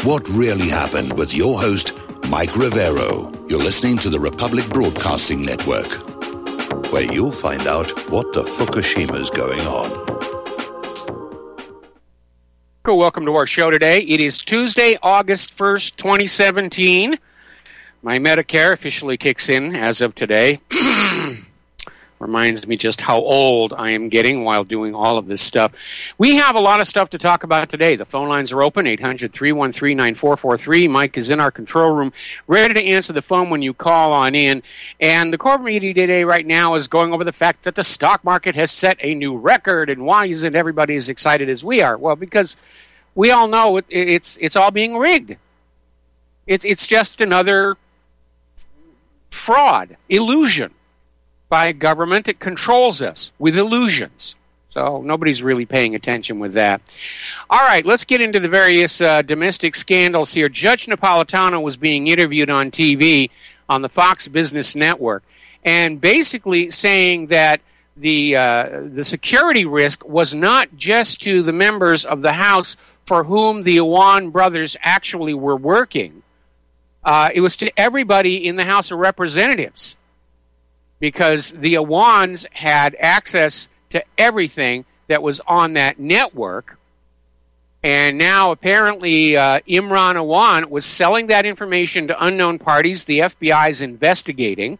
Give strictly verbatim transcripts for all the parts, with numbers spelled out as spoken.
What really happened with your host, Mike Rivero. You're listening to the Republic Broadcasting Network, where you'll find out what the Fukushima's going on. Cool. Welcome to our show today. It is Tuesday, August first, twenty seventeen. My Medicare officially kicks in as of today. Reminds me just how old I am getting while doing all of this stuff. We have a lot of stuff to talk about today. The phone lines are open, eight hundred, three one three, nine four four three. Mike is in our control room, ready to answer the phone when you call on in. And the corporate media today right now is going over the fact that the stock market has set a new record. And why isn't everybody as excited as we are? Well, because we all know it, it's it's all being rigged. It, it's just another fraud, illusion by a government that controls us with illusions. So nobody's really paying attention with that. All right, let's get into the various uh, domestic scandals here. Judge Napolitano was being interviewed on T V on the Fox Business Network, and basically saying that the uh, the security risk was not just to the members of the House for whom the Awan brothers actually were working. Uh, it was to everybody in the House of Representatives, because the Awans had access to everything that was on that network. And now apparently uh, Imran Awan was selling that information to unknown parties. The F B I is investigating.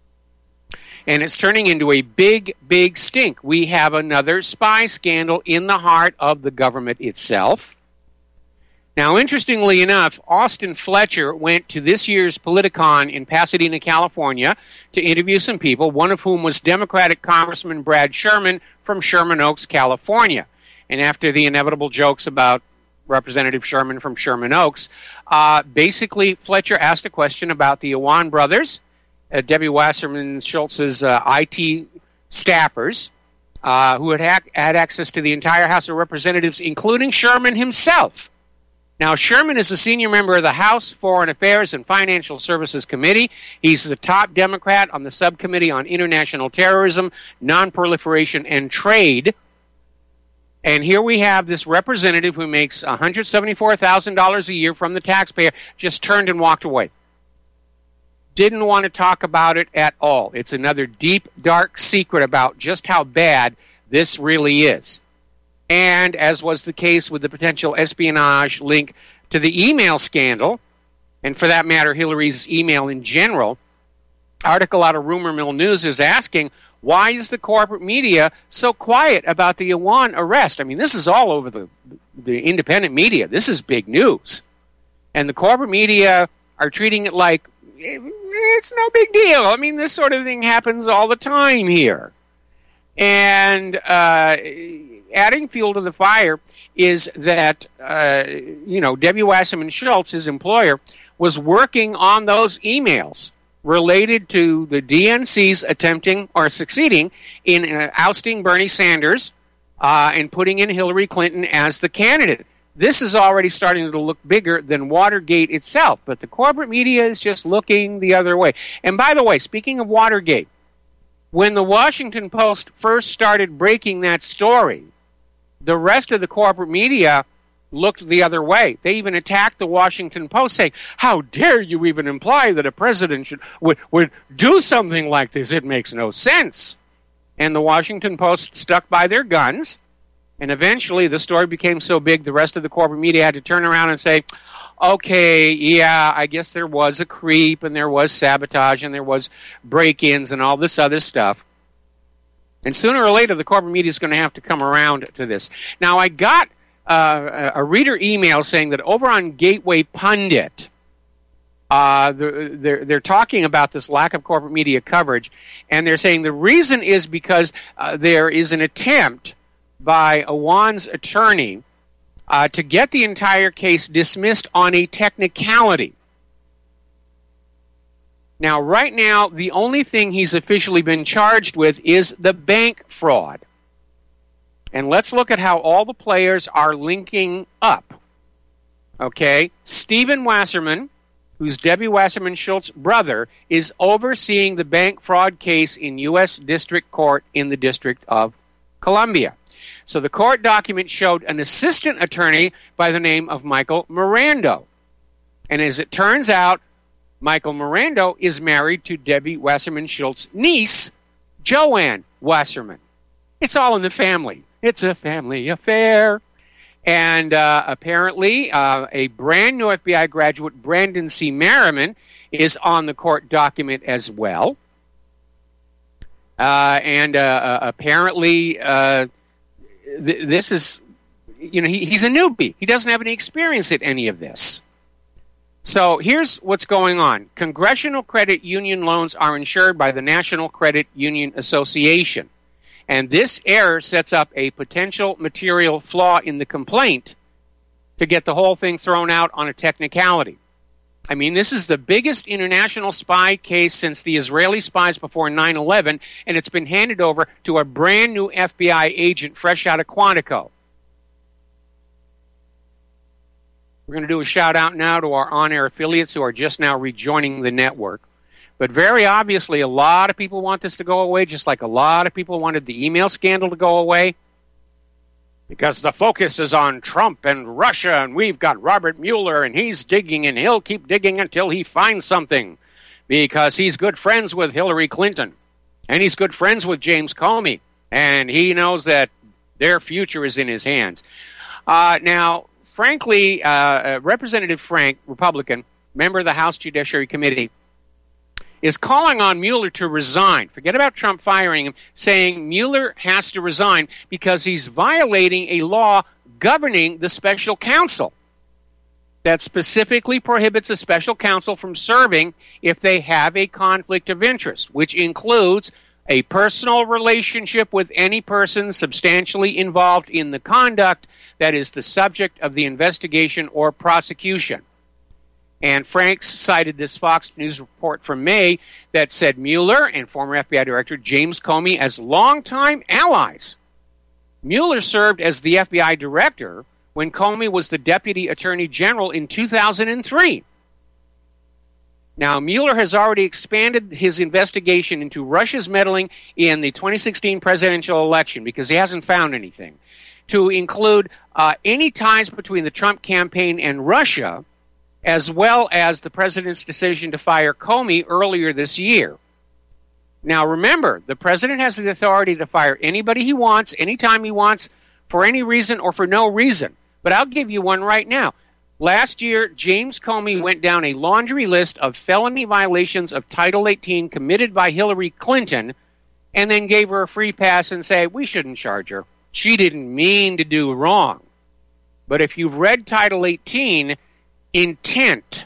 And it's turning into a big, big stink. We have another spy scandal in the heart of the government itself. Now, interestingly enough, Austin Fletcher went to this year's Politicon in Pasadena, California, to interview some people, one of whom was Democratic Congressman Brad Sherman from Sherman Oaks, California. And after the inevitable jokes about Representative Sherman from Sherman Oaks, uh, basically Fletcher asked a question about the Awan brothers, uh, Debbie Wasserman Schultz's uh, I T staffers, uh, who had ha- had access to the entire House of Representatives, including Sherman himself. Now, Sherman is a senior member of the House Foreign Affairs and Financial Services Committee. He's the top Democrat on the Subcommittee on International Terrorism, Nonproliferation, and Trade. And here we have this representative who makes one hundred seventy-four thousand dollars a year from the taxpayer, just turned and walked away. Didn't want to talk about it at all. It's another deep, dark secret about just how bad this really is. And as was the case with the potential espionage link to the email scandal, and for that matter, Hillary's email in general, article out of Rumor Mill News is asking, why is the corporate media so quiet about the Awan arrest? I mean, this is all over the, the independent media. This is big news. And the corporate media are treating it like, it's no big deal. I mean, this sort of thing happens all the time here. And uh, adding fuel to the fire is that, uh, you know, Debbie Wasserman Schultz, his employer, was working on those emails related to the D N C's attempting or succeeding in uh, ousting Bernie Sanders uh, and putting in Hillary Clinton as the candidate. This is already starting to look bigger than Watergate itself, but the corporate media is just looking the other way. And by the way, speaking of Watergate, when the Washington Post first started breaking that story, the rest of the corporate media looked the other way. They even attacked the Washington Post, saying, how dare you even imply that a president should, would, would do something like this? It makes no sense. And the Washington Post stuck by their guns, and eventually the story became so big the rest of the corporate media had to turn around and say, okay, yeah, I guess there was a creep, and there was sabotage, and there was break-ins, and all this other stuff. And sooner or later, the corporate media is going to have to come around to this. Now, I got uh, a reader email saying that over on Gateway Pundit, uh, they're, they're, they're talking about this lack of corporate media coverage, and they're saying the reason is because uh, there is an attempt by Awan's attorney Uh, to get the entire case dismissed on a technicality. Now, right now, the only thing he's officially been charged with is the bank fraud. And let's look at how all the players are linking up. Okay? Stephen Wasserman, who's Debbie Wasserman Schultz's brother, is overseeing the bank fraud case in U S District Court in the District of Columbia. So the court document showed an assistant attorney by the name of Michael Mirando. And as it turns out, Michael Mirando is married to Debbie Wasserman Schultz's niece, Joanne Wasserman. It's all in the family. It's a family affair. And uh, apparently, uh, a brand new F B I graduate, Brandon C. Merriman, is on the court document as well. Uh, and uh, uh, apparently, uh, th- this is, you know, he, he's a newbie. He doesn't have any experience at any of this. So here's what's going on. Congressional credit union loans are insured by the National Credit Union Association. And this error sets up a potential material flaw in the complaint to get the whole thing thrown out on a technicality. I mean, this is the biggest international spy case since the Israeli spies before nine eleven, and it's been handed over to a brand new F B I agent fresh out of Quantico. We're going to do a shout-out now to our on-air affiliates who are just now rejoining the network. But very obviously, a lot of people want this to go away, just like a lot of people wanted the email scandal to go away. Because the focus is on Trump and Russia, and we've got Robert Mueller, and he's digging, and he'll keep digging until he finds something. Because he's good friends with Hillary Clinton, and he's good friends with James Comey, and he knows that their future is in his hands. Uh, now, frankly, uh, Representative Frank, Republican, member of the House Judiciary Committee, is calling on Mueller to resign. Forget about Trump firing him, saying Mueller has to resign because he's violating a law governing the special counsel that specifically prohibits a special counsel from serving if they have a conflict of interest, which includes a personal relationship with any person substantially involved in the conduct that is the subject of the investigation or prosecution. And Franks cited this Fox News report from May that said Mueller and former F B I Director James Comey as longtime allies. Mueller served as the F B I Director when Comey was the Deputy Attorney General in two thousand three. Now, Mueller has already expanded his investigation into Russia's meddling in the twenty sixteen presidential election because he hasn't found anything, to include uh, any ties between the Trump campaign and Russia, as well as the president's decision to fire Comey earlier this year. Now, remember, the president has the authority to fire anybody he wants, anytime he wants, for any reason or for no reason. But I'll give you one right now. Last year, James Comey went down a laundry list of felony violations of Title eighteen committed by Hillary Clinton and then gave her a free pass and say, we shouldn't charge her. She didn't mean to do wrong. But if you've read Title eighteen, intent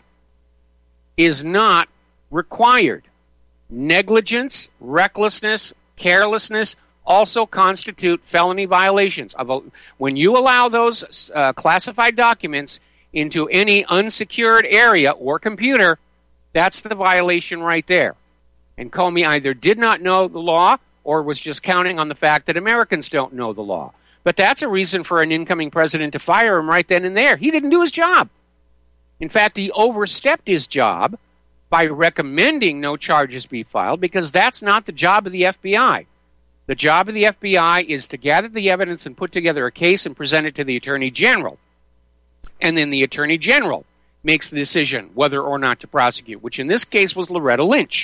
is not required. Negligence, recklessness, carelessness also constitute felony violations. Of a, when you allow those uh, classified documents into any unsecured area or computer, that's the violation right there. And Comey either did not know the law or was just counting on the fact that Americans don't know the law. But that's a reason for an incoming president to fire him right then and there. He didn't do his job. In fact, he overstepped his job by recommending no charges be filed because that's not the job of the F B I. The job of the F B I is to gather the evidence and put together a case and present it to the Attorney General. And then the Attorney General makes the decision whether or not to prosecute, which in this case was Loretta Lynch.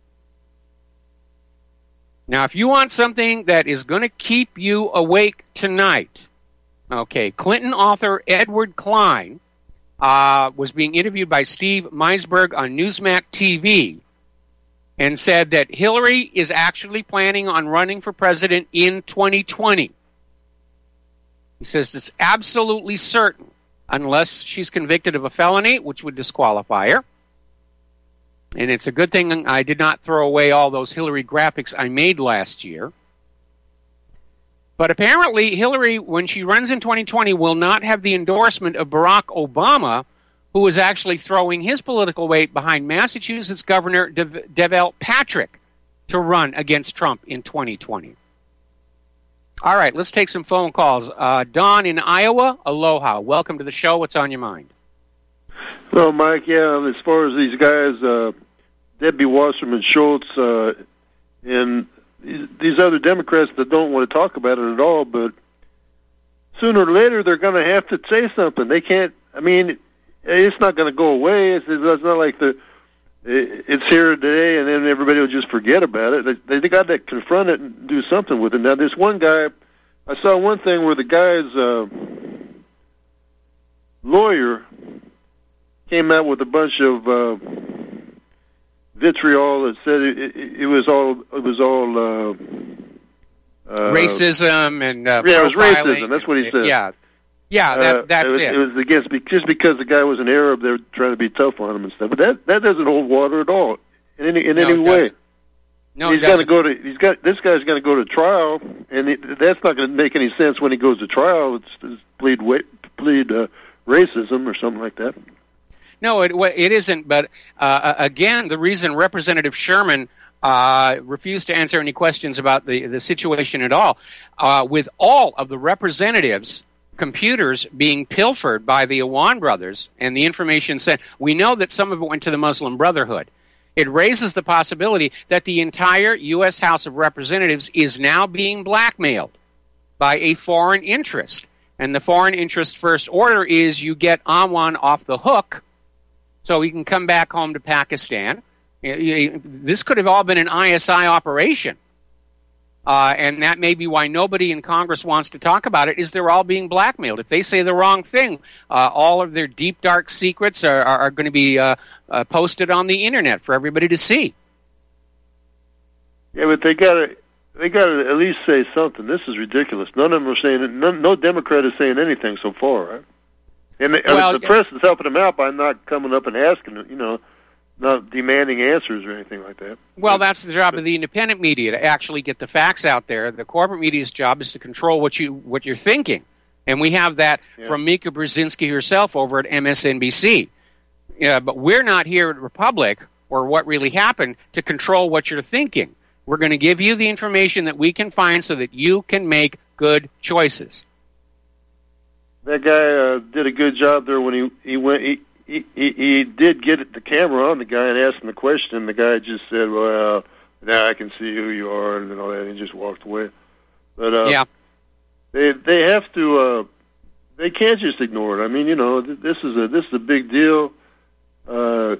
Now, if you want something that is going to keep you awake tonight, okay, Clinton author Edward Klein uh, was being interviewed by Steve Meisberg on Newsmax T V and said that Hillary is actually planning on running for president in twenty twenty. He says it's absolutely certain, unless she's convicted of a felony, which would disqualify her. And it's a good thing I did not throw away all those Hillary graphics I made last year. But apparently, Hillary, when she runs in twenty twenty, will not have the endorsement of Barack Obama, who is actually throwing his political weight behind Massachusetts Governor De- Deval Patrick to run against Trump in twenty twenty. All right, let's take some phone calls. Uh, Don in Iowa, aloha. Welcome to the show. What's on your mind? Well, Mike, yeah, as far as these guys, uh, Debbie Wasserman Schultz, uh, and these, these other Democrats that don't want to talk about it at all, but sooner or later they're going to have to say something. They can't, I mean, it's not going to go away. It's, it's not like the it's here today and then everybody will just forget about it. They, they got to confront it and do something with it. Now, this one guy, I saw one thing where the guy's uh, lawyer came out with a bunch of uh, vitriol that said it, it, it was all it was all uh, uh, racism and uh, yeah, it was profiling. racism. That's what he said. Yeah, yeah, that, uh, that's it. Was, it. it was against just because the guy was an Arab, they were trying to be tough on him and stuff. But that that doesn't hold water at all in any in no, any way. Doesn't. No, he's going to go to. He's got this guy's going to go to trial, and it, that's not going to make any sense when he goes to trial. It's, it's plead plead uh, racism or something like that. No, it it isn't. But uh, again, the reason Representative Sherman uh, refused to answer any questions about the the situation at all, uh, with all of the representatives' computers being pilfered by the Awan brothers, and the information sent, we know that some of it went to the Muslim Brotherhood. It raises the possibility that the entire U S House of Representatives is now being blackmailed by a foreign interest. And the foreign interest first order is you get Awan off the hook so he can come back home to Pakistan. This could have all been an I S I operation. Uh, and that may be why nobody in Congress wants to talk about it, is they're all being blackmailed. If they say the wrong thing, uh, all of their deep, dark secrets are, are, are going to be uh, uh, posted on the Internet for everybody to see. Yeah, but they got to they got to at least say something. This is ridiculous. None of them are saying it. None, no Democrat is saying anything so far, right? And the, well, the press is helping them out by not coming up and asking, you know, not demanding answers or anything like that. Well, that's the job of the independent media, to actually get the facts out there. The corporate media's job is to control what you what you're thinking, and we have that yeah. from Mika Brzezinski herself over at M S N B C. Yeah, but we're not here at Republic, or What Really Happened, to control what you're thinking. We're going to give you the information that we can find so that you can make good choices. That guy uh, did a good job there when he he went. He, He, he he did get the camera on the guy and asked him the question. The guy just said, "Well, now I can see who you are," and all that. And he just walked away. But uh, yeah, they they have to. Uh, they can't just ignore it. I mean, you know, this is a this is a big deal, uh,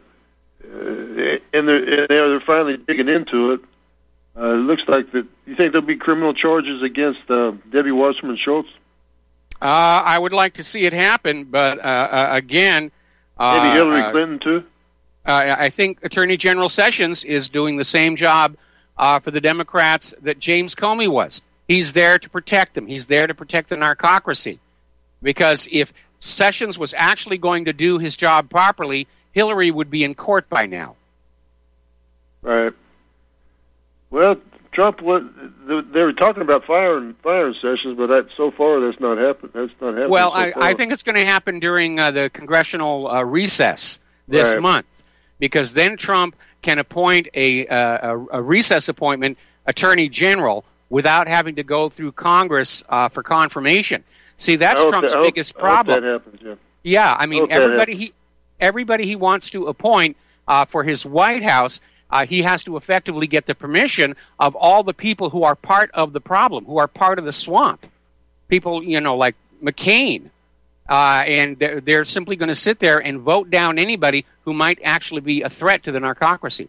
and they're they're finally digging into it. Uh, it looks like that. You think there'll be criminal charges against uh, Debbie Wasserman Schultz? Uh, I would like to see it happen, but uh, uh, again. Maybe Hillary uh, Clinton, too? Uh, I think Attorney General Sessions is doing the same job uh, for the Democrats that James Comey was. He's there to protect them. He's there to protect the narcocracy. Because if Sessions was actually going to do his job properly, Hillary would be in court by now. Right. Well, Trump, was, they were talking about firing, firing Sessions, but that, so far that's not happened. That's not happening. Well, so I, far. I think it's going to happen during uh, the congressional uh, recess this right. month, because then Trump can appoint a, uh, a, a recess appointment attorney general without having to go through Congress uh, for confirmation. See, that's Trump's that, biggest I hope, problem. I hope that happens, yeah. Yeah, I mean, I everybody he everybody he wants to appoint uh, for his White House. Uh, he has to effectively get the permission of all the people who are part of the problem, who are part of the swamp. People, you know, like McCain. Uh, and they're, they're simply going to sit there and vote down anybody who might actually be a threat to the narcocracy.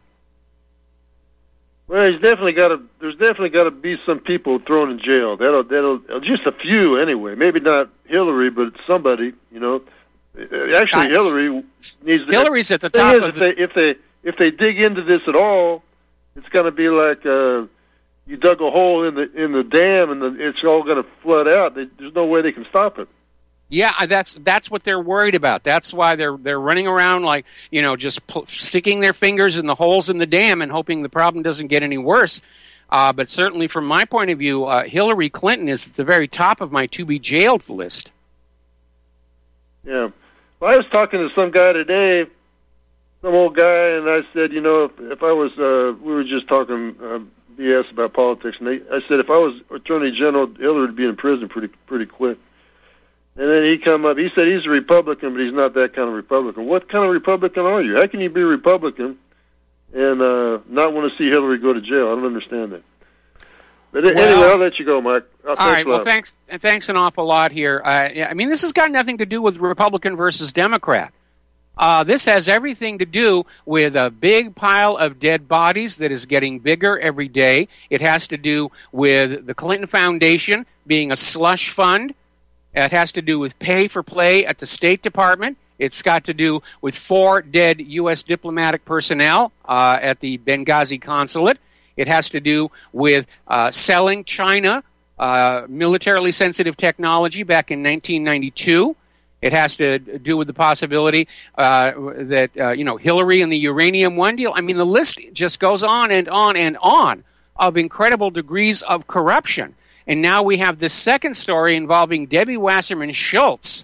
Well, he's definitely got to. There's definitely got to be some people thrown in jail. That'll, that'll, just a few anyway. Maybe not Hillary, but somebody. You know, actually, Uh, Hillary needs. to... Hillary's at the The top thing is, of if the... they if they if they dig into this at all, it's going to be like uh, you dug a hole in the in the dam, and the, it's all going to flood out. They, there's no way they can stop it. Yeah, that's that's what they're worried about. That's why they're they're running around like, you know, just pl- sticking their fingers in the holes in the dam and hoping the problem doesn't get any worse. Uh, but certainly, from my point of view, uh, Hillary Clinton is at the very top of my to-be-jailed list. Yeah. Well, I was talking to some guy today, some old guy, and I said, you know, if, if I was, uh, we were just talking uh, B S about politics, and they, I said, if I was Attorney General, Hillary would be in prison pretty pretty quick. And then he come up, he said he's a Republican, but he's not that kind of Republican. What kind of Republican are you? How can you be a Republican and uh, not want to see Hillary go to jail? I don't understand that. But well, anyway, I'll let you go, Mike. I'll all right, well, thanks thanks an awful lot here. Uh, I mean, this has got nothing to do with Republican versus Democrat. Uh, this has everything to do with a big pile of dead bodies that is getting bigger every day. It has to do with the Clinton Foundation being a slush fund. It has to do with pay for play at the State Department. It's got to do with four dead U S diplomatic personnel uh, at the Benghazi consulate. It has to do with uh, selling China uh, militarily sensitive technology back in nineteen ninety-two. It has to do with the possibility uh, that, uh, you know, Hillary and the Uranium One deal. I mean, the list just goes on and on and on of incredible degrees of corruption. And now we have this second story involving Debbie Wasserman Schultz.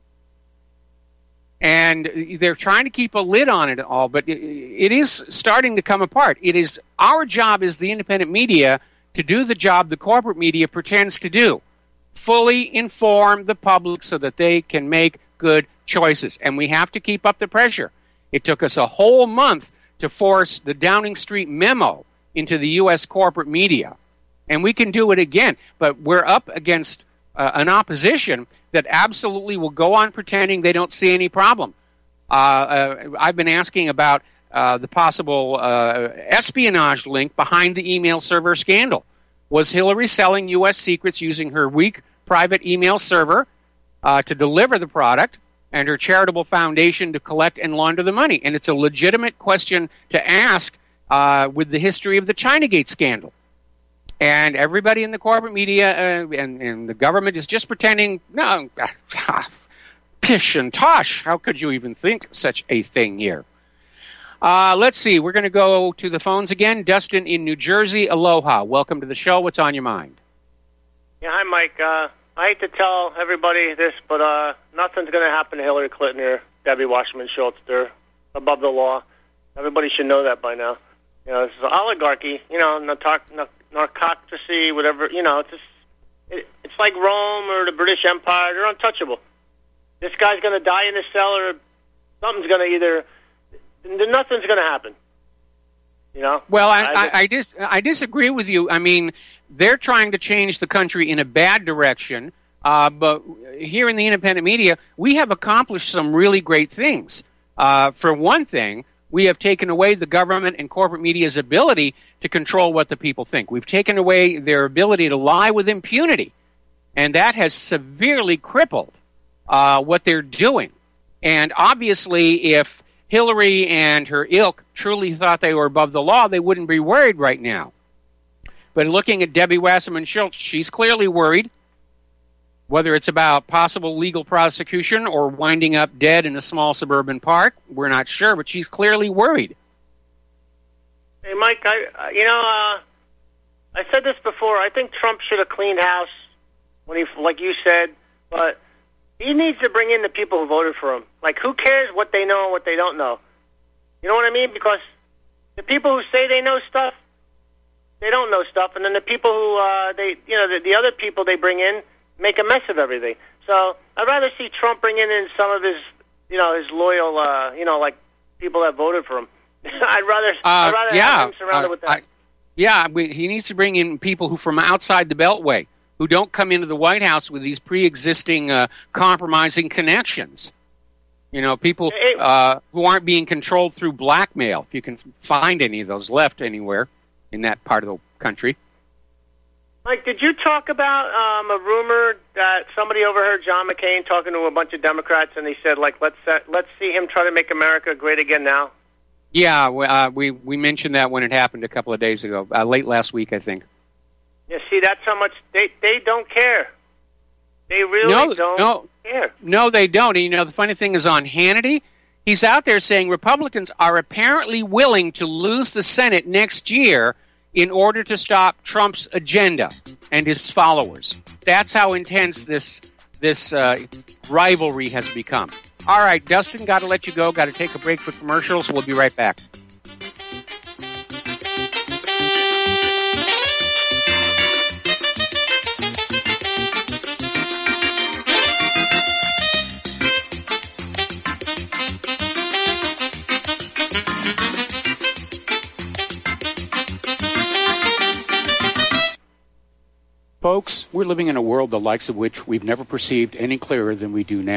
And they're trying to keep a lid on it all, but it, it is starting to come apart. It is our job as the independent media to do the job the corporate media pretends to do. Fully inform the public so that they can make good choices. And we have to keep up the pressure. It took us a whole month to force the Downing Street memo into the U S corporate media. And we can do it again. But we're up against uh, an opposition that absolutely will go on pretending they don't see any problem. Uh, uh, I've been asking about uh, the possible uh, espionage link behind the email server scandal. Was Hillary selling U S secrets using her weak private email server uh, to deliver the product and her charitable foundation to collect and launder the money? And it's a legitimate question to ask uh, with the history of the Chinagate scandal. And everybody in the corporate media uh, and, and the government is just pretending, no, pish and tosh, how could you even think such a thing here? Uh, let's see, we're going to go to the phones again. Dustin in New Jersey, aloha. Welcome to the show. What's on your mind? Yeah, hi, Mike. Uh, I hate to tell everybody this, but uh, nothing's going to happen to Hillary Clinton or Debbie Wasserman Schultz. They're above the law. Everybody should know that by now. You know, it's an oligarchy, you know, narcoc- narcocracy, whatever. You know, it's just, it, it's like Rome or the British Empire. They're untouchable. This guy's going to die in the cellar. Or something's going to either... Nothing's going to happen. You know? Well, I, I, I, dis- I disagree with you. I mean, they're trying to change the country in a bad direction, uh, but here in the independent media, we have accomplished some really great things. Uh, for one thing, we have taken away the government and corporate media's ability to control what the people think. We've taken away their ability to lie with impunity, and that has severely crippled uh, what they're doing. And obviously, if Hillary and her ilk truly thought they were above the law, they wouldn't be worried right now. But looking at Debbie Wasserman Schultz, she's clearly worried, whether it's about possible legal prosecution or winding up dead in a small suburban park. We're not sure, but she's clearly worried. Hey, Mike, I, you know, uh, I said this before. I think Trump should have cleaned house when he, like you said, but he needs to bring in the people who voted for him. Like, who cares what they know and what they don't know? You know what I mean? Because the people who say they know stuff, they don't know stuff. And then the people who, uh, they, you know, the, the other people they bring in make a mess of everything. So I'd rather see Trump bringing in some of his, you know, his loyal, uh, you know, like people that voted for him. I'd rather, uh, I'd rather yeah, have him surrounded uh, with that. I, yeah, we, he needs to bring in people who from outside the Beltway, who don't come into the White House with these pre-existing uh, compromising connections. You know, people uh, who aren't being controlled through blackmail, if you can find any of those left anywhere in that part of the country. Mike, did you talk about um, a rumor that somebody overheard John McCain talking to a bunch of Democrats, and he said, like, let's uh, let's see him try to make America great again now? Yeah, uh, we, we mentioned that when it happened a couple of days ago, uh, late last week, I think. Yeah, see, that's how much they, they don't care. They really no, don't no, care. No, they don't. And, you know, the funny thing is on Hannity, he's out there saying Republicans are apparently willing to lose the Senate next year in order to stop Trump's agenda and his followers. That's how intense this this uh, rivalry has become. All right, Dustin, got to let you go. Got to take a break for commercials. We'll be right back. Folks, we're living in a world the likes of which we've never perceived any clearer than we do now.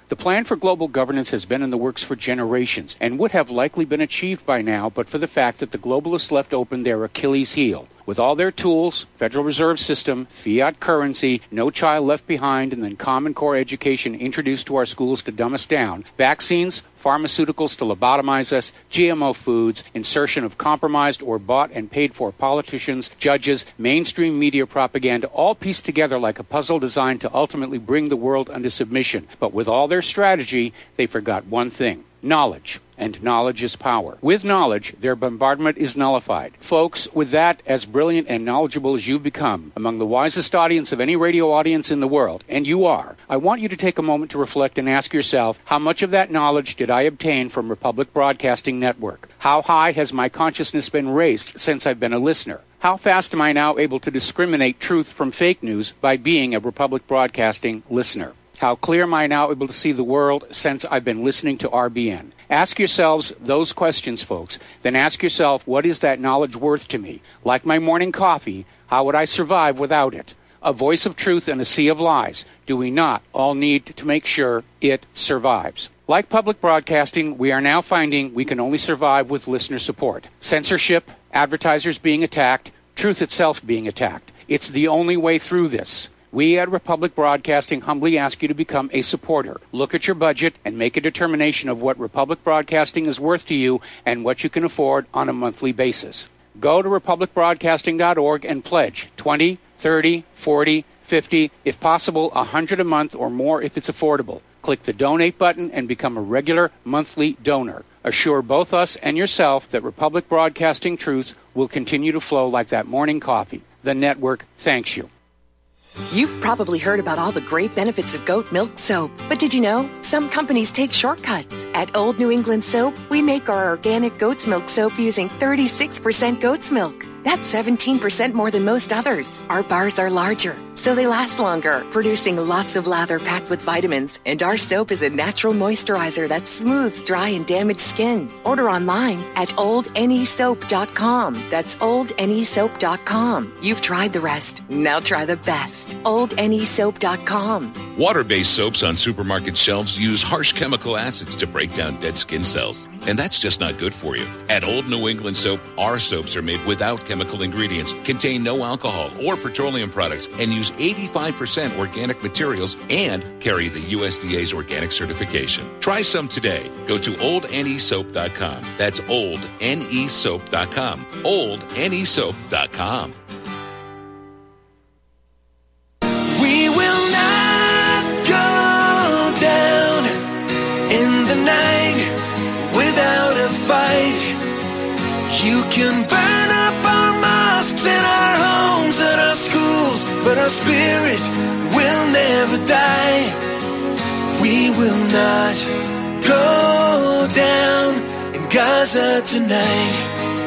The plan for global governance has been in the works for generations and would have likely been achieved by now but for the fact that the globalists left open their Achilles heel. With all their tools, Federal Reserve System, fiat currency, no child left behind, and then Common Core education introduced to our schools to dumb us down, vaccines, pharmaceuticals to lobotomize us, G M O foods, insertion of compromised or bought and paid for politicians, judges, mainstream media propaganda, all pieced together like a puzzle designed to ultimately bring the world under submission. But with all their strategy, they forgot one thing: knowledge. And knowledge is power. With knowledge, their bombardment is nullified. Folks, with that, as brilliant and knowledgeable as you've become, among the wisest audience of any radio audience in the world, and you are, I want you to take a moment to reflect and ask yourself, how much of that knowledge did I obtain from Republic Broadcasting Network? How high has my consciousness been raised since I've been a listener? How fast am I now able to discriminate truth from fake news by being a Republic Broadcasting listener? How clear am I now able to see the world since I've been listening to R B N? Ask yourselves those questions, folks. Then ask yourself, what is that knowledge worth to me? Like my morning coffee, how would I survive without it? A voice of truth in a sea of lies. Do we not all need to make sure it survives? Like public broadcasting, we are now finding we can only survive with listener support. Censorship, advertisers being attacked, truth itself being attacked. It's the only way through this. We at Republic Broadcasting humbly ask you to become a supporter. Look at your budget and make a determination of what Republic Broadcasting is worth to you and what you can afford on a monthly basis. Go to republic broadcasting dot org and pledge twenty, thirty, forty, fifty, if possible one hundred a month or more if it's affordable. Click the donate button and become a regular monthly donor. Assure both us and yourself that Republic Broadcasting truth will continue to flow like that morning coffee. The network thanks you. You've probably heard about all the great benefits of goat milk soap. But did you know? Some companies take shortcuts. At Old New England Soap, we make our organic goat's milk soap using thirty-six percent goat's milk. That's seventeen percent more than most others. Our bars are larger, so they last longer, producing lots of lather packed with vitamins. And our soap is a natural moisturizer that smooths dry and damaged skin. Order online at old n e soap dot com. That's old n e soap dot com. You've tried the rest. Now try the best. old n e soap dot com. Water-based soaps on supermarket shelves use harsh chemical acids to break down dead skin cells. And that's just not good for you. At Old New England Soap, our soaps are made without chemical ingredients, contain no alcohol or petroleum products, and use eighty-five percent organic materials and carry the U S D A's organic certification. Try some today. Go to old n e soap dot com. That's old n e soap dot com. old n e soap dot com. We will not go down in the night without a fight. You can burn up our mosques and our homes and our schools, but our spirit will never die. We will not go down in Gaza tonight.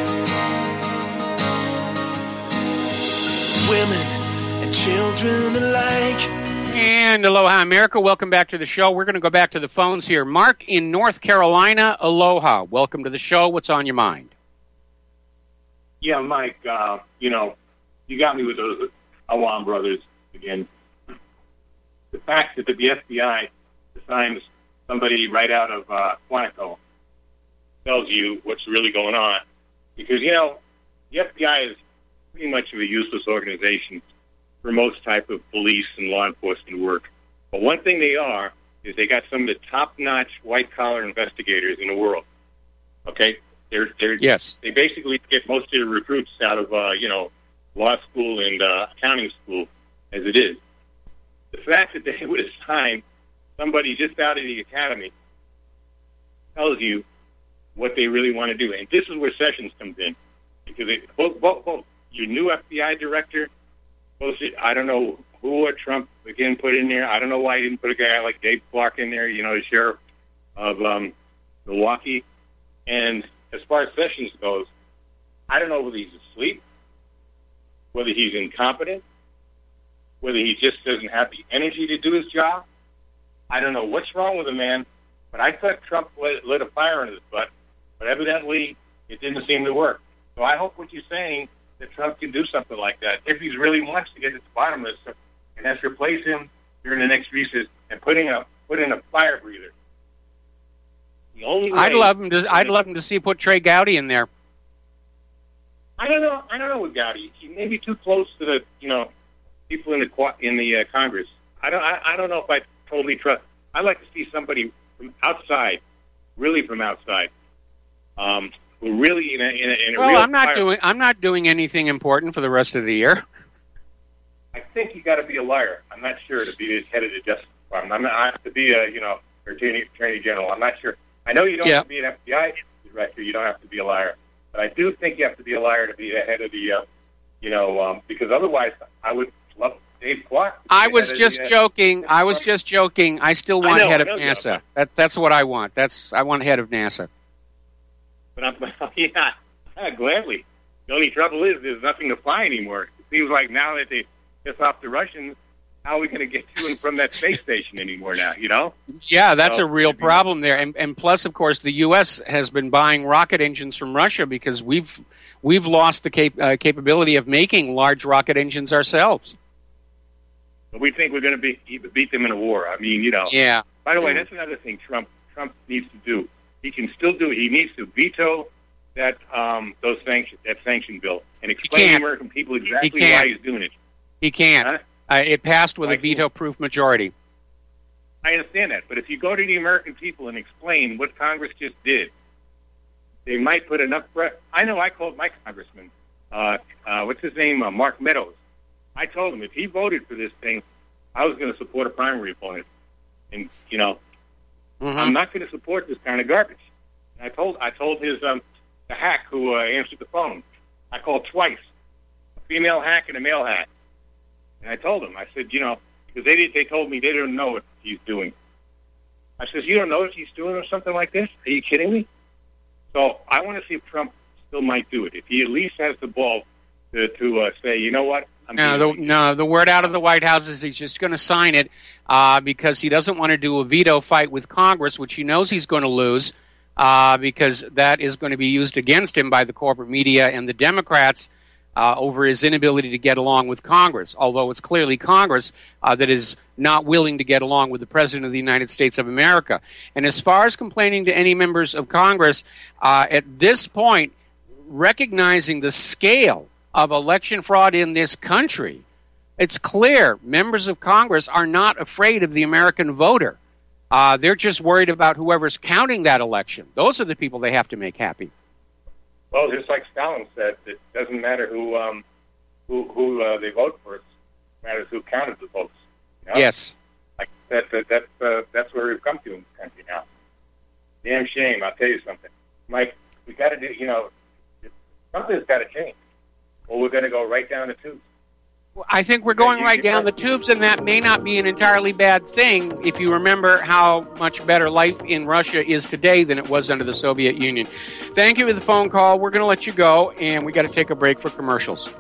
Women and children alike. And aloha, America. Welcome back to the show. We're going to go back to the phones here. Mark in North Carolina, aloha. Welcome to the show. What's on your mind? Yeah, Mike, uh, you know, you got me with those Awan brothers again. The fact that the F B I assigns somebody right out of uh, Quantico tells you what's really going on. Because, you know, the F B I is pretty much of a useless organization for most type of police and law enforcement work. But one thing they are is they got some of the top-notch white-collar investigators in the world. Okay? They're, they're, yes. They basically get most of their recruits out of, uh, you know, law school and uh, accounting school, as it is. The fact that they would assign somebody just out of the academy tells you what they really want to do. And this is where Sessions comes in. Because it, both, both, both your new F B I director, I don't know who Trump, again, put in there. I don't know why he didn't put a guy like Dave Clark in there, you know, the sheriff of um, Milwaukee. And as far as Sessions goes, I don't know whether he's asleep, whether he's incompetent, whether he just doesn't have the energy to do his job. I don't know what's wrong with the man, but I thought Trump lit, lit a fire in his butt, but evidently it didn't seem to work. So I hope what you're saying, that Trump can do something like that. If he really wants to get to the bottom of this stuff, and has to replace him during the next recess and putting a put in a fire breather. The only way I'd love him to. I'd love him to see put Trey Gowdy in there. I don't know. I don't know with Gowdy. He may be too close to the, you know, people in the in the uh, Congress. I don't. I, I don't know if I totally trust. I'd like to see somebody from outside, really from outside, um, who really in a in a, in a well, real. I'm not fire. doing. I'm not doing anything important for the rest of the year. I think you got to be a liar. I'm not sure to be the head of the Justice Department. I'm not I have to be a you know attorney, attorney general. I'm not sure. I know you don't yeah. have to be an F B I director. You don't have to be a liar. But I do think you have to be a liar to be the head of the, uh, you know, um, because otherwise I would love Dave Clark. I was just the, uh, joking. I was just joking. I still want I know, head of NASA. You. That, that's what I want. That's I want head of NASA. But I'm, yeah, yeah, gladly. The only trouble is there's nothing to fly anymore. It seems like now that they piss off the Russians, how are we going to get to and from that space station anymore now, you know? Yeah, that's so, a real problem there. And, and plus, of course, the U S has been buying rocket engines from Russia because we've we've lost the cap- uh, capability of making large rocket engines ourselves. But we think we're going to be, beat them in a war. I mean, you know. Yeah. By the way, yeah. that's another thing Trump Trump needs to do. He can still do it. He needs to veto that um, those sanction that sanction bill and explain to the American people exactly he why he's doing it. He can't. Huh? Uh, it passed with I a veto-proof majority. I understand that, but if you go to the American people and explain what Congress just did, they might put enough breath. I know I called my congressman, uh, uh, what's his name, uh, Mark Meadows. I told him if he voted for this thing, I was going to support a primary opponent. And, you know, mm-hmm. I'm not going to support this kind of garbage. And I told I told his um, the hack who uh, answered the phone, I called twice, a female hack and a male hack. And I told him, I said, you know, because they did, they told me they didn't know what he's doing. I said, you don't know what he's doing or something like this? Are you kidding me? So I want to see if Trump still might do it. If he at least has the ball to, to uh, say, you know what? I'm no, the, no, the word out of the White House is he's just going to sign it uh, because he doesn't want to do a veto fight with Congress, which he knows he's going to lose uh, because that is going to be used against him by the corporate media and the Democrats. Uh, over his inability to get along with Congress, although it's clearly Congress uh, that is not willing to get along with the President of the United States of America. And as far as complaining to any members of Congress, uh, at this point, recognizing the scale of election fraud in this country, it's clear members of Congress are not afraid of the American voter. Uh, they're just worried about whoever's counting that election. Those are the people they have to make happy. Well, just like Stalin said, it doesn't matter who um, who, who uh, they vote for. It matters who counted the votes. You know? Yes. Like that, that, that, uh, that's where we've come to in this country now. Damn shame, I'll tell you something. Mike, we got to do, you know, something's got to change. Or we're going to go right down the tubes. I think we're going right down the tubes, and that may not be an entirely bad thing if you remember how much better life in Russia is today than it was under the Soviet Union. Thank you for the phone call. We're going to let you go, and we got to take a break for commercials.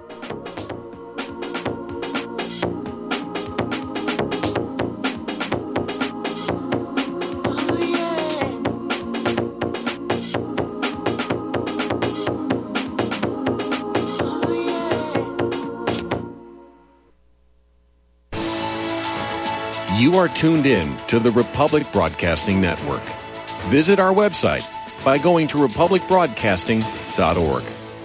You are tuned in to the Republic Broadcasting Network. Visit our website by going to republic broadcasting dot org.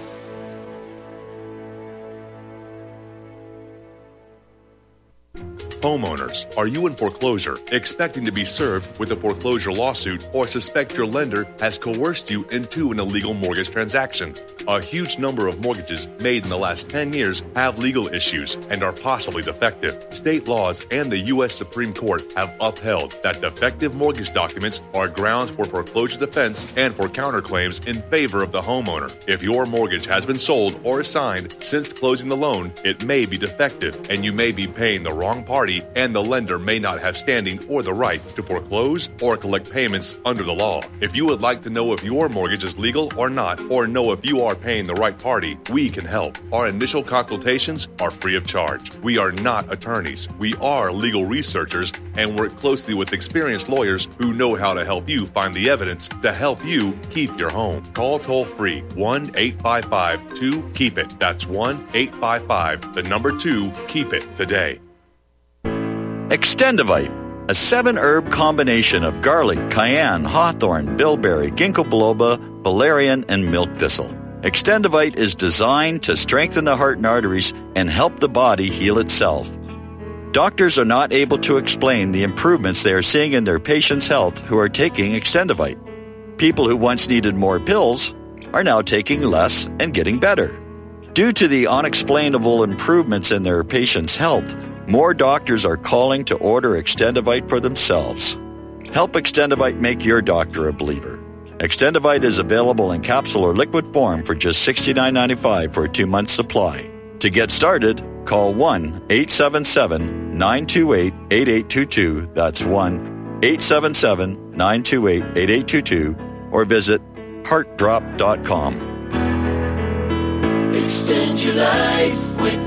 Homeowners, are you in foreclosure, expecting to be served with a foreclosure lawsuit, or suspect your lender has coerced you into an illegal mortgage transaction? A huge number of mortgages made in the last ten years have legal issues and are possibly defective. State laws and the U S Supreme Court have upheld that defective mortgage documents are grounds for foreclosure defense and for counterclaims in favor of the homeowner. If your mortgage has been sold or assigned since closing the loan, it may be defective and you may be paying the wrong party, and the lender may not have standing or the right to foreclose or collect payments under the law. If you would like to know if your mortgage is legal or not, or know if you are paying the right party, we can help. Our initial consultations are free of charge. We are not attorneys. We are legal researchers and work closely with experienced lawyers who know how to help you find the evidence to help you keep your home. Call toll-free one eight five five two keep it. That's one eight five five, the number two, keep it today. Extendivite a seven-herb combination of garlic, cayenne, hawthorn, bilberry, ginkgo biloba, valerian, and milk thistle. Extendivite is designed to strengthen the heart and arteries and help the body heal itself. Doctors are not able to explain the improvements they are seeing in their patients' health who are taking Extendivite. People who once needed more pills are now taking less and getting better. Due to the unexplainable improvements in their patients' health, more doctors are calling to order Extendivite for themselves. Help Extendivite make your doctor a believer. Extendivite is available in capsule or liquid form for just sixty-nine ninety-five for a two-month supply. To get started, call one eight seven seven, nine two eight, eight eight two two. That's one eight seven seven, nine two eight, eight eight two two or visit heart drop dot com. Extend your life with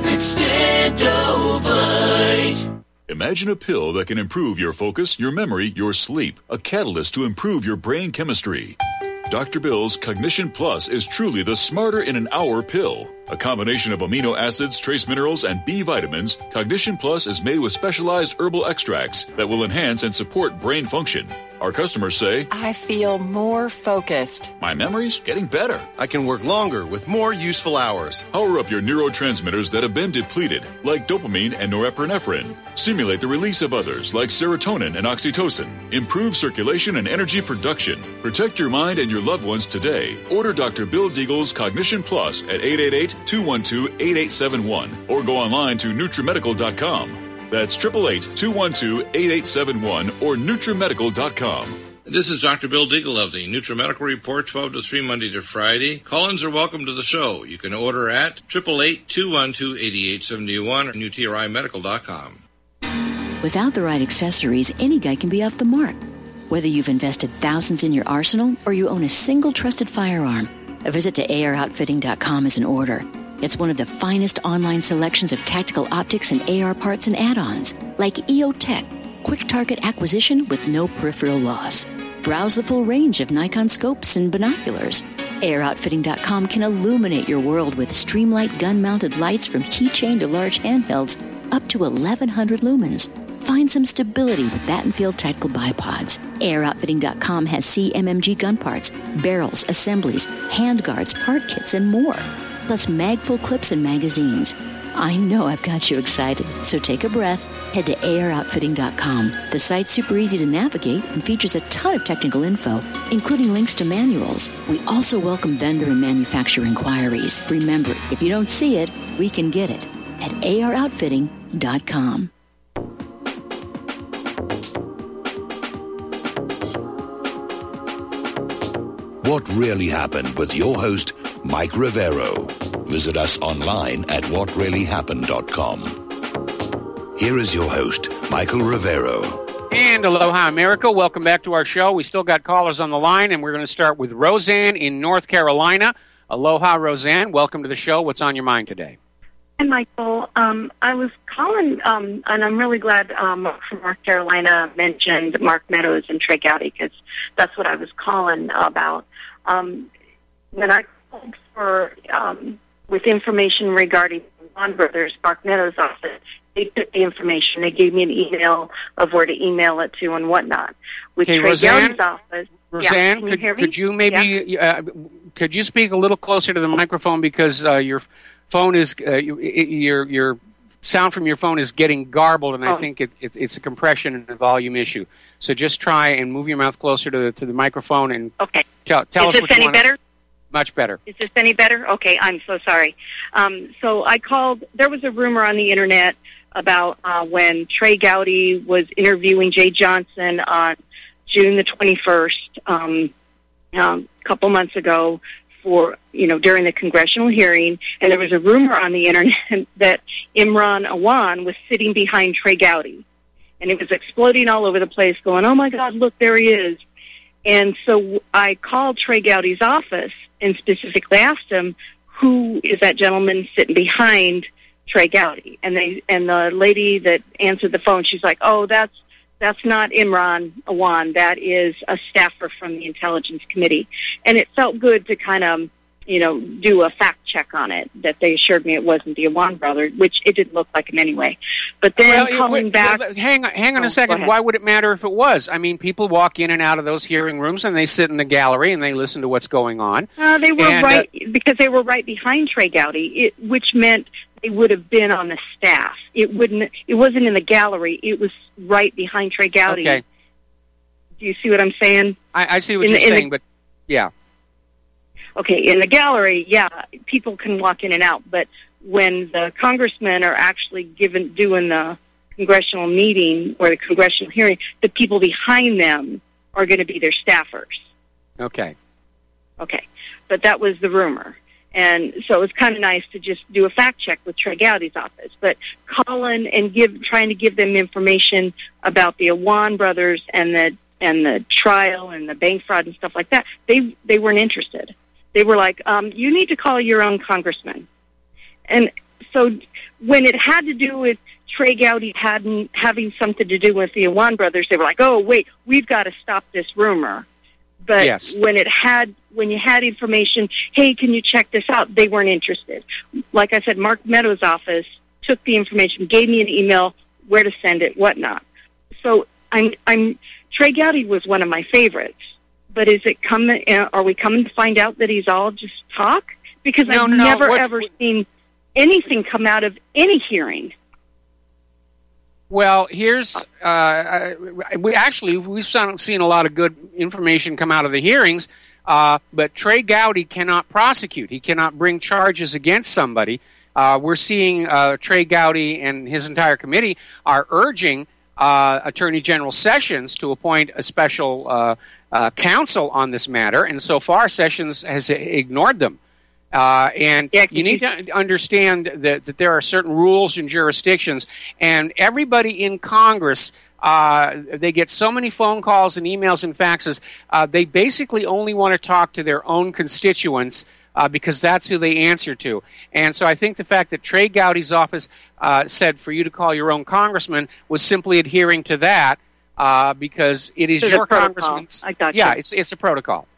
Extendovite. Imagine a pill that can improve your focus, your memory, your sleep. A catalyst to improve your brain chemistry. Doctor Bill's Cognition Plus is truly the smarter in an hour pill. A combination of amino acids, trace minerals, and B vitamins, Cognition Plus is made with specialized herbal extracts that will enhance and support brain function. Our customers say, I feel more focused. My memory's getting better. I can work longer with more useful hours. Power up your neurotransmitters that have been depleted, like dopamine and norepinephrine. Stimulate the release of others, like serotonin and oxytocin. Improve circulation and energy production. Protect your mind and your loved ones today. Order Doctor Bill Deagle's Cognition Plus at eight eight eight, two one two, eight eight seven one or go online to NutriMedical dot com. That's eight eight eight, two one two, eight eight seven one or NutriMedical dot com. This is Doctor Bill Deagle of the NutriMedical Report, twelve to three, Monday to Friday. Call-ins are welcome to the show. You can order at eight eight eight, two one two, eight eight seven one or N U T R I Medical dot com. Without the right accessories, any guy can be off the mark. Whether you've invested thousands in your arsenal or you own a single trusted firearm, a visit to A R outfitting dot com is in order. It's one of the finest online selections of tactical optics and A R parts and add-ons, like E O Tech, quick target acquisition with no peripheral loss. Browse the full range of Nikon scopes and binoculars. A R outfitting dot com can illuminate your world with Streamlight gun-mounted lights from keychain to large handhelds up to eleven hundred lumens. Find some stability with Battenfield tactical bipods. A R outfitting dot com has C M M G gun parts, barrels, assemblies, handguards, part kits, and more. Plus mag-full clips and magazines. I know I've got you excited, so take a breath. Head to A R outfitting dot com. The site's super easy to navigate and features a ton of technical info, including links to manuals. We also welcome vendor and manufacturer inquiries. Remember, if you don't see it, we can get it at A R outfitting dot com. What Really Happened with your host, Mike Rivero. Visit us online at what really happened dot com. Here is your host, Michael Rivero. And aloha, America. Welcome back to our show. We still got callers on the line, and we're going to start with Roseanne in North Carolina. Aloha, Roseanne. Welcome to the show. What's on your mind today? Hi, Michael. Um, I was calling, um, and I'm really glad um, Mark from North Carolina mentioned Mark Meadows and Trey Gowdy, because that's what I was calling about. Um, when I called for um, with information regarding Bond Brothers, Mark Meadows' office, they took the information. They gave me an email of where to email it to and whatnot. With okay, Trey Roseanne, Gowdy's office, Roseanne, yeah, could, you could you maybe yeah. uh, could you speak a little closer to the microphone, because uh, your phone is uh, your your sound from your phone is getting garbled, and oh. I think it, it, it's a compression and a volume issue. So just try and move your mouth closer to the to the microphone and okay. tell tell is us what this you any want better? To, much better. Is this any better? Okay, I'm so sorry. Um, so I called. There was a rumor on the internet about uh, when Trey Gowdy was interviewing Jay Johnson on June the twenty-first, um, um, a couple months ago, for, you know, during the congressional hearing, and there was a rumor on the internet that Imran Awan was sitting behind Trey Gowdy, and it was exploding all over the place, going, "Oh my God, look, there he is!" And so I called Trey Gowdy's office and specifically asked him, "Who is that gentleman sitting behind Trey Gowdy?" And they and the lady that answered the phone, she's like, "Oh, that's that's not Imran Awan. That is a staffer from the Intelligence Committee." And it felt good to kind of you know, do a fact check on it, that they assured me it wasn't the Awan brother, which it didn't look like him anyway. But then well, calling it, back... Well, hang on, hang on oh, a second. Why would it matter if it was? I mean, people walk in and out of those hearing rooms, and they sit in the gallery, and they listen to what's going on. Uh, they were and, right, uh, because they were right behind Trey Gowdy, it, which meant they would have been on the staff. It wouldn't. It wasn't in the gallery. It was right behind Trey Gowdy. Okay. Do you see what I'm saying? I, I see what in you're the, saying, the, but yeah. Okay, in the gallery, yeah, people can walk in and out, but when the congressmen are actually given doing the congressional meeting or the congressional hearing, the people behind them are going to be their staffers. Okay. Okay, but that was the rumor. And so it's kind of nice to just do a fact check with Trey Gowdy's office. But calling and give, trying to give them information about the Awan brothers and the and the trial and the bank fraud and stuff like that, they they weren't interested. They were like, um, you need to call your own congressman. And so when it had to do with Trey Gowdy hadn't, having something to do with the Awan brothers, they were like, oh, wait, we've got to stop this rumor. But yes. when it had, when you had information, hey, can you check this out? They weren't interested. Like I said, Mark Meadows' office took the information, gave me an email, where to send it, whatnot. So I'm, I'm, Trey Gowdy was one of my favorites. But is it coming? Uh, are we coming to find out that he's all just talk? Because no, I've no, never what's, ever seen anything come out of any hearing. Well, here's uh, we actually we've seen a lot of good information come out of the hearings, uh, but Trey Gowdy cannot prosecute. He cannot bring charges against somebody. Uh, we're seeing uh, Trey Gowdy and his entire committee are urging uh, Attorney General Sessions to appoint a special uh, uh, counsel on this matter, and so far Sessions has ignored them. Uh, and yeah, you need to understand that, that there are certain rules and jurisdictions, and everybody in Congress, uh, they get so many phone calls and emails and faxes, uh, they basically only want to talk to their own constituents uh, because that's who they answer to. And so I think the fact that Trey Gowdy's office uh, said for you to call your own congressman was simply adhering to that uh, because it is There's your a protocol. congressman's... I got yeah, you. it's, it's a protocol.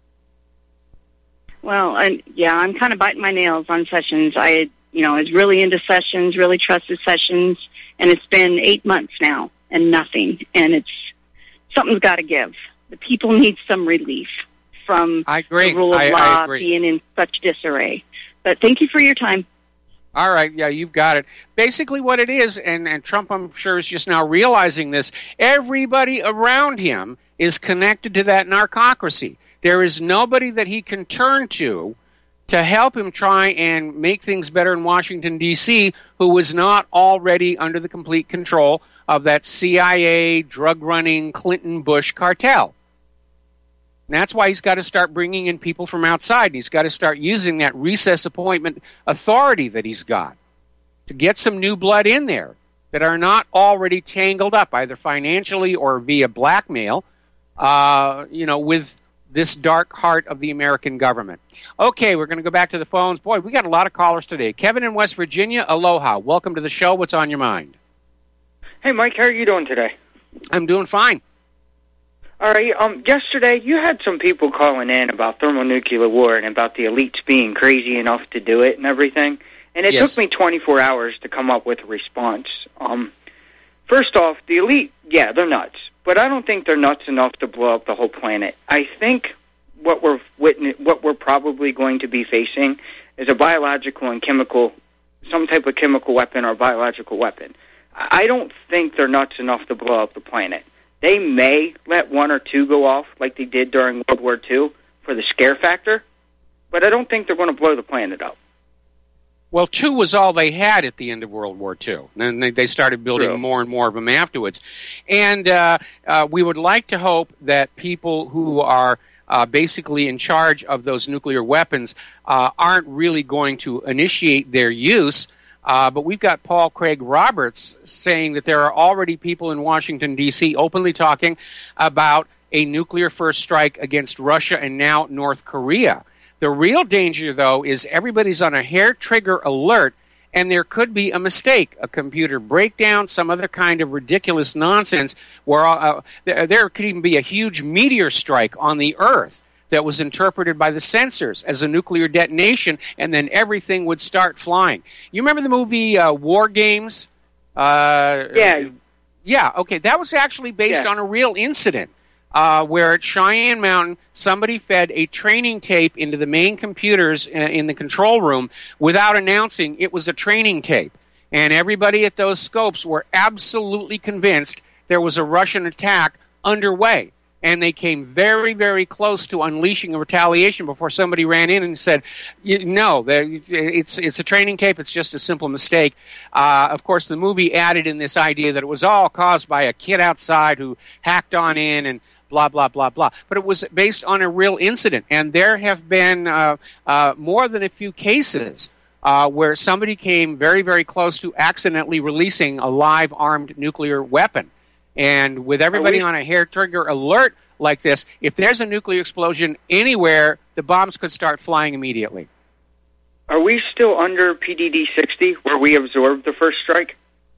Well, and yeah, I'm kind of biting my nails on Sessions. I, you know, was really into Sessions, really trusted Sessions, and it's been eight months now and nothing. And it's something's got to give. The people need some relief from I agree. the rule of I, law I agree. being in such disarray. But thank you for your time. All right, yeah, you've got it. Basically what it is, and, and Trump, I'm sure, is just now realizing this, everybody around him is connected to that narcocracy. There is nobody that he can turn to to help him try and make things better in Washington, D C, who was not already under the complete control of that C I A, drug-running Clinton-Bush cartel. And that's why he's got to start bringing in people from outside. And he's got to start using that recess appointment authority that he's got to get some new blood in there that are not already tangled up, either financially or via blackmail, uh, you know, with this dark heart of the American government. Okay, we're going to go back to the phones. Boy, we got a lot of callers today. Kevin in West Virginia, aloha. Welcome to the show. What's on your mind? Hey, Mike, how are you doing today? I'm doing fine. All right, um, yesterday you had some people calling in about thermonuclear war and about the elites being crazy enough to do it and everything. And it Yes. took me twenty-four hours to come up with a response. Um, first off, the elite, yeah, they're nuts. But I don't think they're nuts enough to blow up the whole planet. I think what we're witness, what we're probably going to be facing is a biological and chemical, some type of chemical weapon or biological weapon. I don't think they're nuts enough to blow up the planet. They may let one or two go off like they did during World War Two for the scare factor, but I don't think they're going to blow the planet up. Well, two was all they had at the end of World War Two. And they, they started building True. more and more of them afterwards. And uh, uh, we would like to hope that people who are uh, basically in charge of those nuclear weapons uh, aren't really going to initiate their use. Uh, but we've got Paul Craig Roberts saying that there are already people in Washington, D C openly talking about a nuclear first strike against Russia and now North Korea. The real danger, though, is everybody's on a hair-trigger alert, and there could be a mistake, a computer breakdown, some other kind of ridiculous nonsense, where uh, there, there could even be a huge meteor strike on the Earth that was interpreted by the censors as a nuclear detonation, and then everything would start flying. You remember the movie uh, War Games? Uh, yeah. Yeah, okay. That was actually based yeah. on a real incident uh, where at Cheyenne Mountain, somebody fed a training tape into the main computers in, in the control room without announcing it was a training tape. And everybody at those scopes were absolutely convinced there was a Russian attack underway. And they came very, very close to unleashing a retaliation before somebody ran in and said, no, it's it's a training tape, it's just a simple mistake. Uh, of course, the movie added in this idea that it was all caused by a kid outside who hacked on in and blah, blah, blah, blah. But it was based on a real incident. And there have been uh, uh, more than a few cases uh, where somebody came very, very close to accidentally releasing a live armed nuclear weapon. And with everybody on a hair-trigger alert like this, if there's a nuclear explosion anywhere, the bombs could start flying immediately. Are we still under P D D sixty, where we absorbed the first strike?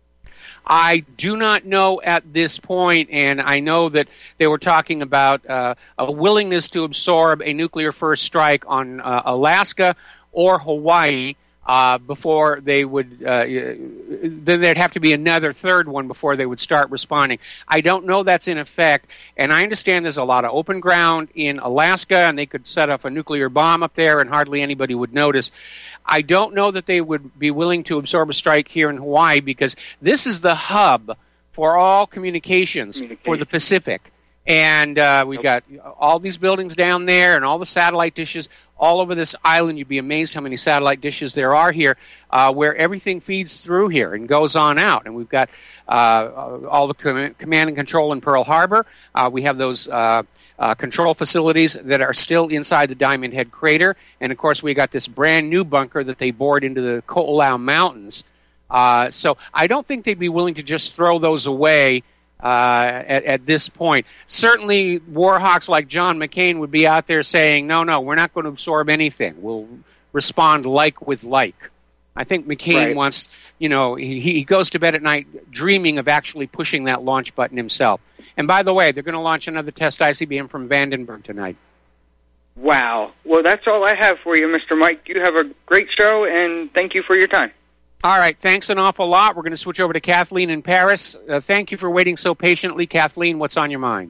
I do not know at this point, and I know that they were talking about uh, a willingness to absorb a nuclear first strike on uh, Alaska or Hawaii. Uh, before they would, uh, then there'd have to be another third one before they would start responding. I don't know that's in effect, and I understand there's a lot of open ground in Alaska, and they could set off a nuclear bomb up there, and hardly anybody would notice. I don't know that they would be willing to absorb a strike here in Hawaii, because this is the hub for all communications for the Pacific. And uh, we've got all these buildings down there and all the satellite dishes all over this island. You'd be amazed how many satellite dishes there are here, uh, where everything feeds through here and goes on out. And we've got uh, all the com- command and control in Pearl Harbor. Uh, we have those uh, uh, control facilities that are still inside the Diamond Head crater. And, of course, we got this brand new bunker that they bored into the Ko'olau Mountains. Uh, so I don't think they'd be willing to just throw those away Uh, at, at this point. Certainly, war hawks like John McCain would be out there saying, no, no, we're not going to absorb anything. We'll respond like with like. I think McCain right. wants, you know, he, he goes to bed at night dreaming of actually pushing that launch button himself. And by the way, they're going to launch another test I C B M from Vandenberg tonight. Wow. Well, that's all I have for you, Mister Mike. You have a great show, and thank you for your time. All right, thanks an awful lot. We're going to switch over to Kathleen in Paris. Uh, thank you for waiting so patiently. Kathleen, what's on your mind?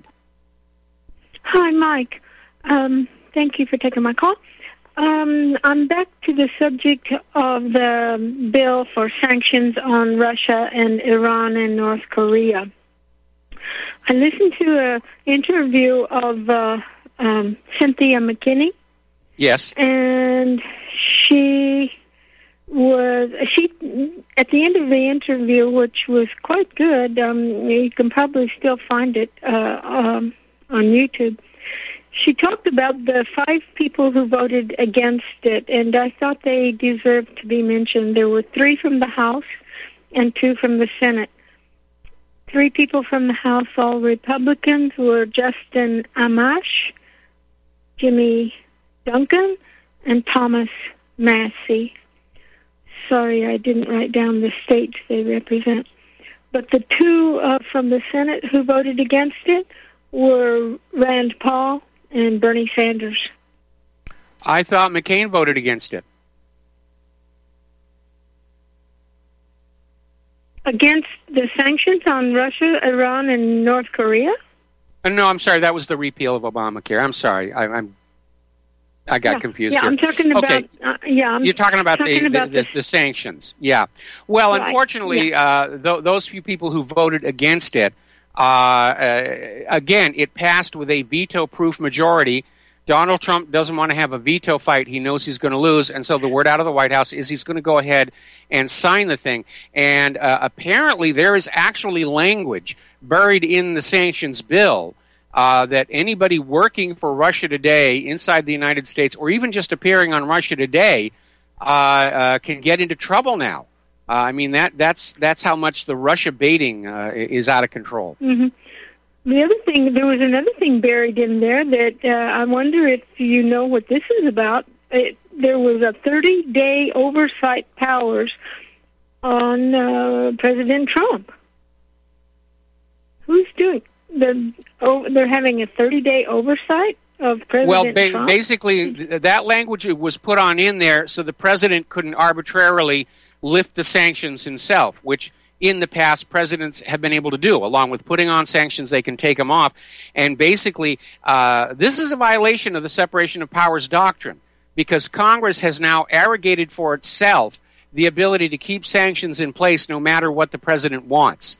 Hi, Mike. Um, thank you for taking my call. Um, I'm back to the subject of the bill for sanctions on Russia and Iran and North Korea. I listened to an interview of uh, um, Cynthia McKinney. Yes. And she... was she at the end of the interview, which was quite good. Um, you can probably still find it uh, um, on YouTube. She talked about the five people who voted against it, and I thought they deserved to be mentioned. There were three from the House and two from the Senate. Three people from the House, all Republicans, were Justin Amash, Jimmy Duncan, and Thomas Massey. Sorry, I didn't write down the states they represent. But the two uh, from the Senate who voted against it were Rand Paul and Bernie Sanders. I thought McCain voted against it. Against the sanctions on Russia, Iran, and North Korea? Uh, no, I'm sorry. That was the repeal of Obamacare. I'm sorry. I, I'm I got yeah, confused yeah, here. I'm talking about. Okay. Uh, yeah, I'm You're talking about, talking the, about the, the, the sanctions. Yeah. Well, right. unfortunately, yeah. uh, th- those few people who voted against it, uh, uh, again, it passed with a veto-proof majority. Donald Trump doesn't want to have a veto fight. He knows he's going to lose, and so the word out of the White House is he's going to go ahead and sign the thing. And uh, apparently, there is actually language buried in the sanctions bill. Uh, that anybody working for Russia Today inside the United States, or even just appearing on Russia Today, uh, uh, can get into trouble now. Uh, I mean, that that's that's how much the Russia baiting uh, is out of control. Mm-hmm. The other thing, there was another thing buried in there that uh, I wonder if you know what this is about. It, there was a thirty-day oversight powers on uh, President Trump. Who's doing? They're, oh, they're having a thirty-day oversight of President Well, ba- Trump? basically, th- that language was put on in there so the president couldn't arbitrarily lift the sanctions himself, which in the past presidents have been able to do. Along with putting on sanctions, they can take them off. And basically, uh, this is a violation of the separation of powers doctrine, because Congress has now arrogated for itself the ability to keep sanctions in place no matter what the president wants.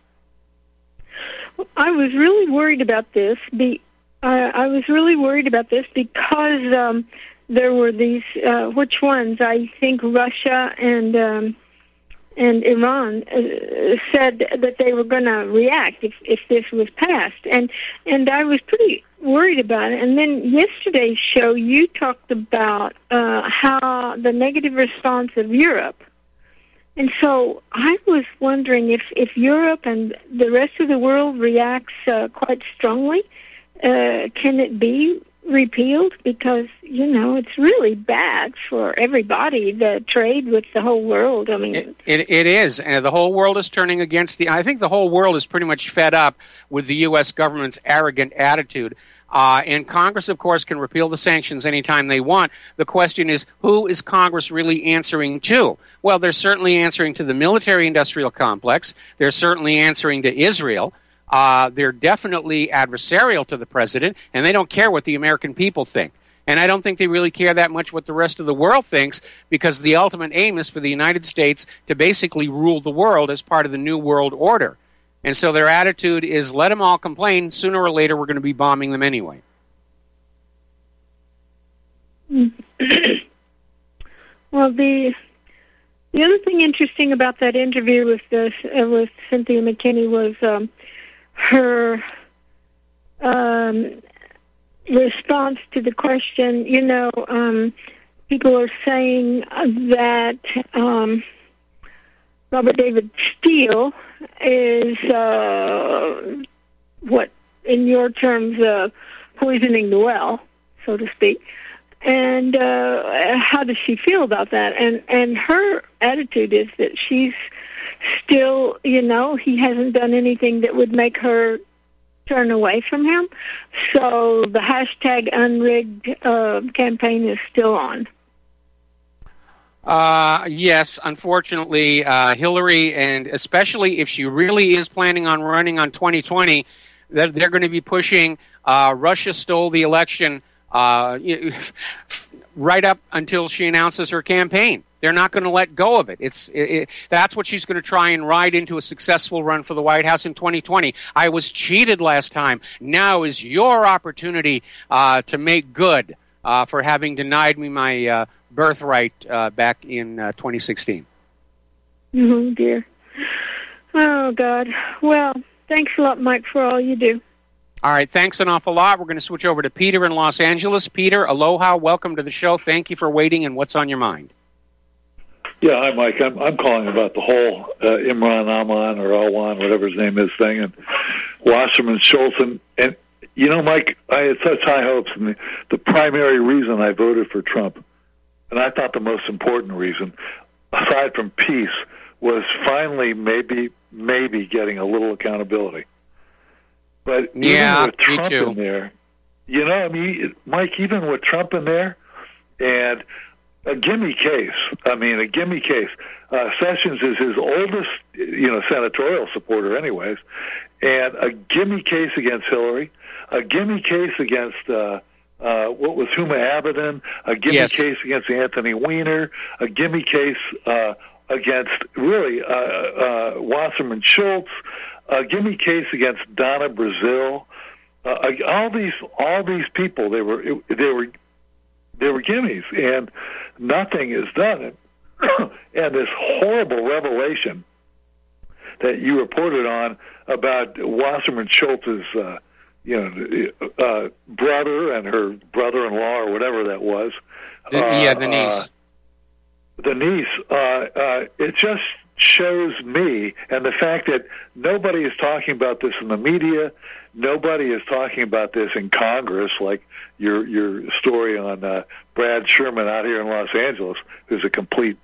I was really worried about this. Be, uh, I was really worried about this because um, there were these, uh, which ones? I think Russia and um, and Iran uh, said that they were going to react if, if this was passed. And, and I was pretty worried about it. And then yesterday's show, you talked about uh, how the negative response of Europe. And so I was wondering if, if Europe and the rest of the world reacts uh, quite strongly, uh, can it be repealed? Because, you know, it's really bad for everybody, the trade with the whole world. I mean, It, it, it is. And the whole world is turning against the... I think the whole world is pretty much fed up with the U S government's arrogant attitude. Uh, and Congress, of course, can repeal the sanctions anytime they want. The question is, who is Congress really answering to? Well, they're certainly answering to the military-industrial complex. They're certainly answering to Israel. Uh, they're definitely adversarial to the president, and they don't care what the American people think. And I don't think they really care that much what the rest of the world thinks, because the ultimate aim is for the United States to basically rule the world as part of the New World Order. And so their attitude is, let them all complain. Sooner or later, we're going to be bombing them anyway. Well, the the other thing interesting about that interview with this, uh, with Cynthia McKinney was um, her um, response to the question. You know, um, people are saying that um, Robert David Steele is uh, what, in your terms, uh, poisoning the well, so to speak. And uh, how does she feel about that? And and her attitude is that she's still, you know, he hasn't done anything that would make her turn away from him. So the hashtag unrigged uh, campaign is still on. Uh, yes, unfortunately, uh, Hillary, and especially if she really is planning on running on twenty twenty, they're, they're going to be pushing uh, Russia stole the election uh, right up until she announces her campaign. They're not going to let go of it. It's it, it, that's what she's going to try and ride into a successful run for the White House in twenty twenty. I was cheated last time. Now is your opportunity uh, to make good uh, for having denied me my uh, birthright uh, back in uh, twenty sixteen. Oh, dear. Oh, God. Well, thanks a lot, Mike, for all you do. All right, thanks an awful lot. We're going to switch over to Peter in Los Angeles. Peter, aloha, welcome to the show. Thank you for waiting, and what's on your mind? Yeah, hi, Mike. I'm, I'm calling about the whole uh, Imran Aman or Alwan, whatever his name is, thing, and Wasserman Schultz. And, and, you know, Mike, I had such high hopes, and the, the primary reason I voted for Trump, and I thought the most important reason, aside from peace, was finally maybe maybe getting a little accountability. But yeah, even with Trump me too. in there, you know, I mean, Mike, even with Trump in there, and a gimme case, I mean, a gimme case. Uh, Sessions is his oldest, you know, senatorial supporter anyways, and a gimme case against Hillary, a gimme case against... Uh, Uh, what was Huma Abedin, a gimme Yes. case against Anthony Weiner, a gimme case uh, against, really, uh, uh, Wasserman Schultz, a gimme case against Donna Brazil. Uh, all these, all these people, they were, they were, they were gimmies, and nothing is done. And this horrible revelation that you reported on about Wasserman Schultz's uh, you know, uh, brother and her brother-in-law or whatever that was. The, uh, yeah, the niece. Uh, the niece. Uh, uh, it just shows me, and the fact that nobody is talking about this in the media, nobody is talking about this in Congress, like your your story on uh, Brad Sherman out here in Los Angeles, who's a complete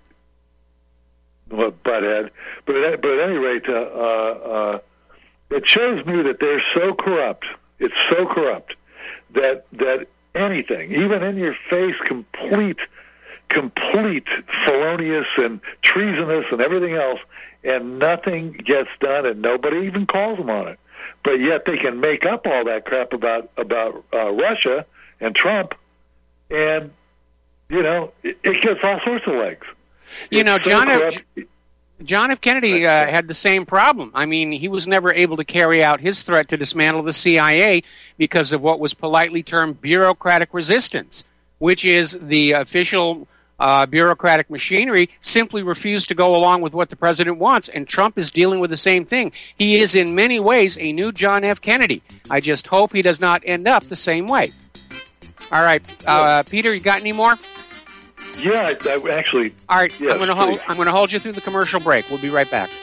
butthead. But at, but at any rate, uh, uh, it shows me that they're so corrupt. It's so corrupt that that anything, even in your face, complete, complete felonious and treasonous and everything else, and nothing gets done, and nobody even calls them on it. But yet they can make up all that crap about about uh, Russia and Trump, and you know it, it gets all sorts of legs. You It's know, so John F. corrupt. John F. Kennedy uh, had the same problem. I mean, he was never able to carry out his threat to dismantle the C I A because of what was politely termed bureaucratic resistance, which is the official uh, bureaucratic machinery simply refused to go along with what the president wants, and Trump is dealing with the same thing. He is in many ways a new John F. Kennedy. I just hope he does not end up the same way. All right, uh, Peter, you got any more? Yeah, I, I actually. All right, yes, I'm going to hold. please. I'm going to hold you through the commercial break. We'll be right back.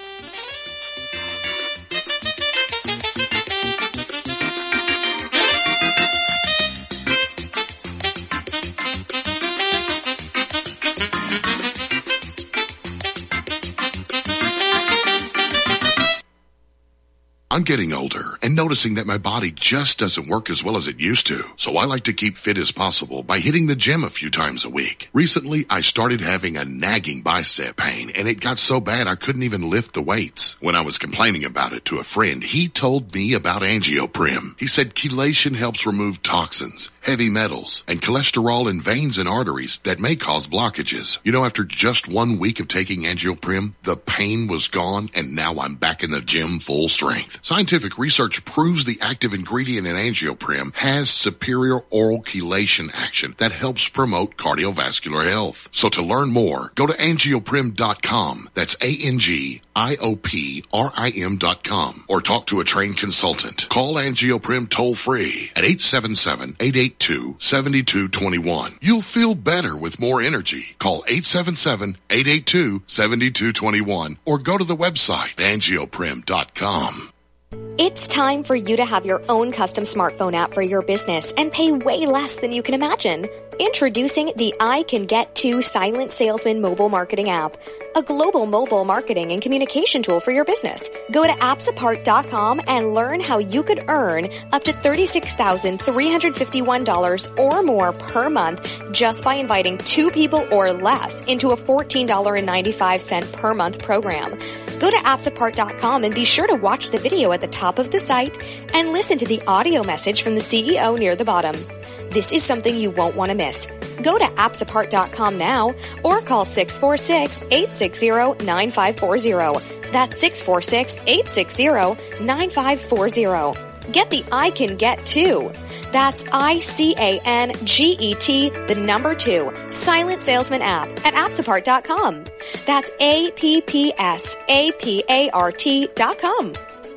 I'm getting older and noticing that my body just doesn't work as well as it used to. So I like to keep fit as possible by hitting the gym a few times a week. Recently, I started having a nagging bicep pain, and it got so bad I couldn't even lift the weights. When I was complaining about it to a friend, he told me about Angioprim. He said chelation helps remove toxins, heavy metals, and cholesterol in veins and arteries that may cause blockages. You know, after just one week of taking Angioprim, the pain was gone, and now I'm back in the gym full strength. Scientific research proves the active ingredient in Angioprim has superior oral chelation action that helps promote cardiovascular health. So to learn more, go to angioprim dot com. That's A N G I O P R I M dot com. Or talk to a trained consultant. Call Angioprim toll free at eight seven seven, eight eight two, seven two two one. You'll feel better with more energy. Call eight seven seven, eight eight two, seven two two one or go to the website angioprim dot com. It's time for you to have your own custom smartphone app for your business and pay way less than you can imagine. Introducing the I Can Get To Silent Salesman mobile marketing app, a global mobile marketing and communication tool for your business. Go to apps apart dot com and learn how you could earn up to thirty-six thousand three hundred fifty-one dollars or more per month just by inviting two people or less into a fourteen dollars and ninety-five cents per month program. Go to apps apart dot com and be sure to watch the video at the top of the site and listen to the audio message from the C E O near the bottom. This is something you won't want to miss. Go to apps apart dot com now or call six four six, eight six zero, nine five four zero. That's six four six, eight six zero, nine five four zero. Get the I Can Get To. That's I C A N G E T, the number two, Silent Salesman app at apps apart dot com. That's A P P S A P A R T dot com.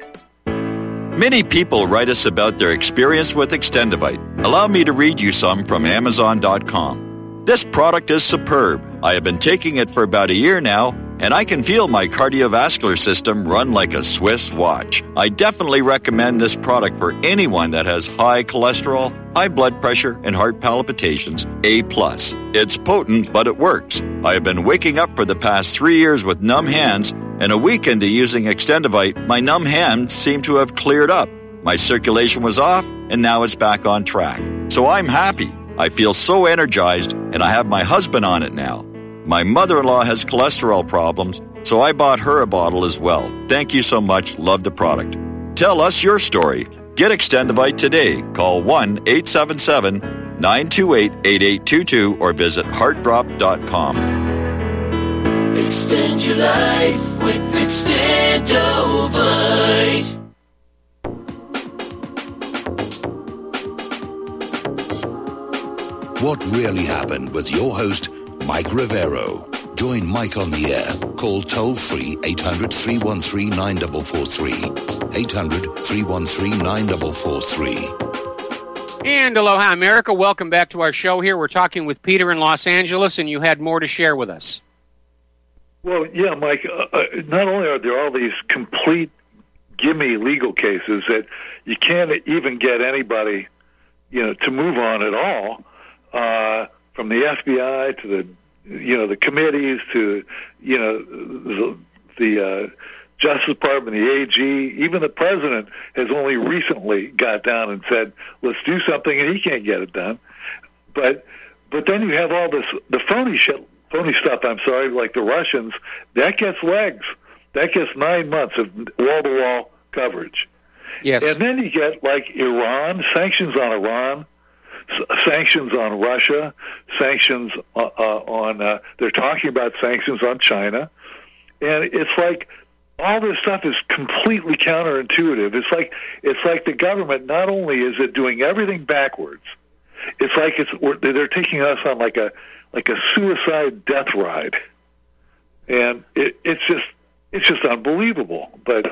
Many people write us about their experience with Extendivite. Allow me to read you some from amazon dot com. This product is superb. I have been taking it for about a year now, and I can feel my cardiovascular system run like a Swiss watch. I definitely recommend this product for anyone that has high cholesterol, high blood pressure, and heart palpitations, A plus. It's potent, but it works. I have been waking up for the past three years with numb hands, and a week into using Extendivite, my numb hands seem to have cleared up. My circulation was off, and now it's back on track. So I'm happy. I feel so energized, and I have my husband on it now. My mother-in-law has cholesterol problems, so I bought her a bottle as well. Thank you so much. Love the product. Tell us your story. Get Extendivite today. Call one eight seven seven, nine two eight, eight eight two two or visit heart drop dot com. Extend your life with Extendovite. What Really Happened with your host, Mike Rivero. Join Mike on the air. Call toll-free eight hundred, three one three, nine four four three. eight hundred, three one three, nine four four three. And aloha, America. Welcome back to our show here. We're talking with Peter in Los Angeles, and you had more to share with us. Well, yeah, Mike, uh, uh, not only are there all these complete gimme legal cases that you can't even get anybody, you know, to move on at all, uh, from the F B I to the, you know, the committees to, you know, the, the uh, Justice Department, the A G, even the president has only recently got down and said, let's do something, and he can't get it done. but but then you have all this the phony shit, phony stuff. I'm sorry, like the Russians. That gets legs. That gets nine months of wall-to-wall coverage. Yes. And then you get, like, Iran, sanctions on Iran, s- sanctions on Russia, sanctions uh, uh, on, uh, they're talking about sanctions on China. And it's like all this stuff is completely counterintuitive. It's like it's like the government, not only is it doing everything backwards, it's like it's we're, they're taking us on like a like a suicide death ride. And it, it's just it's just unbelievable. But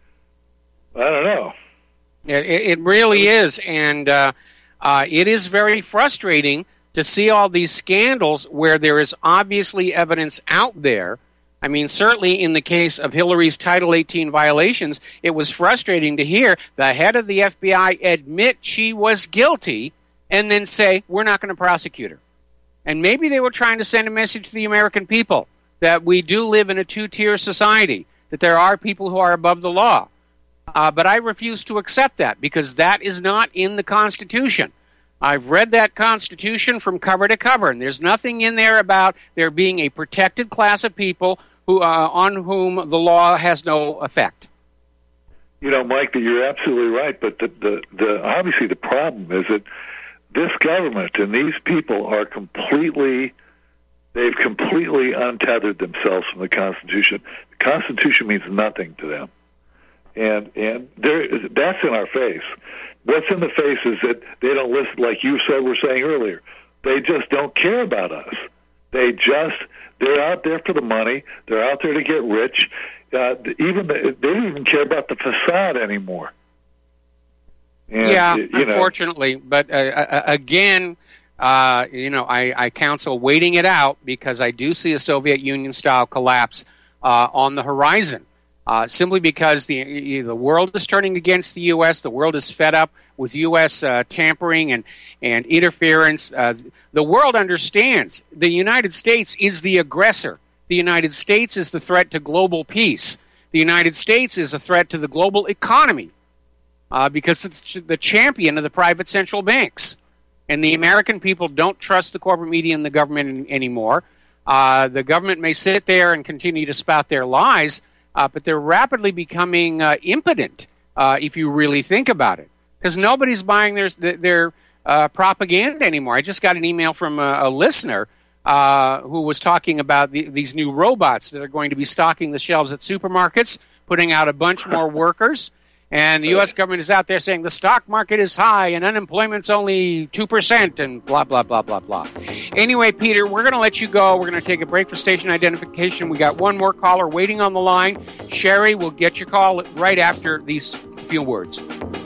I don't know. It, it really is, and uh, uh, it is very frustrating to see all these scandals where there is obviously evidence out there. I mean, certainly in the case of Hillary's Title eighteen violations, it was frustrating to hear the head of the F B I admit she was guilty and then say, we're not going to prosecute her. And maybe they were trying to send a message to the American people that we do live in a two-tier society, that there are people who are above the law. Uh, but I refuse to accept that because that is not in the Constitution. I've read that Constitution from cover to cover, and there's nothing in there about there being a protected class of people who uh, on whom the law has no effect. You know, Mike, that you're absolutely right, but the, the, the obviously the problem is that this government and these people are completely, they've completely untethered themselves from the Constitution. The Constitution means nothing to them. And and there, that's in our face. What's in the face is that they don't listen, like you said, were saying earlier. They just don't care about us. They just, they're out there for the money. They're out there to get rich. Uh, even the, they don't even care about the facade anymore. And, yeah, you know, unfortunately. But uh, again, uh, you know, I, I counsel waiting it out because I do see a Soviet Union-style collapse uh, on the horizon. Uh, simply because the the world is turning against the U S, the world is fed up with U S uh, tampering and, and interference. Uh, the world understands the United States is the aggressor. The United States is the threat to global peace. The United States is a threat to the global economy uh, because it's the champion of the private central banks. And the American people don't trust the corporate media and the government anymore. Uh, the government may sit there and continue to spout their lies, Uh, but they're rapidly becoming uh, impotent, uh, if you really think about it, because nobody's buying their their uh, propaganda anymore. I just got an email from a, a listener uh, who was talking about the, these new robots that are going to be stocking the shelves at supermarkets, putting out a bunch more workers, and the U S government is out there saying the stock market is high and unemployment's only two percent and blah, blah, blah, blah, blah. Anyway, Peter, we're going to let you go. We're going to take a break for station identification. We got one more caller waiting on the line. Sherry will get your call right after these few words.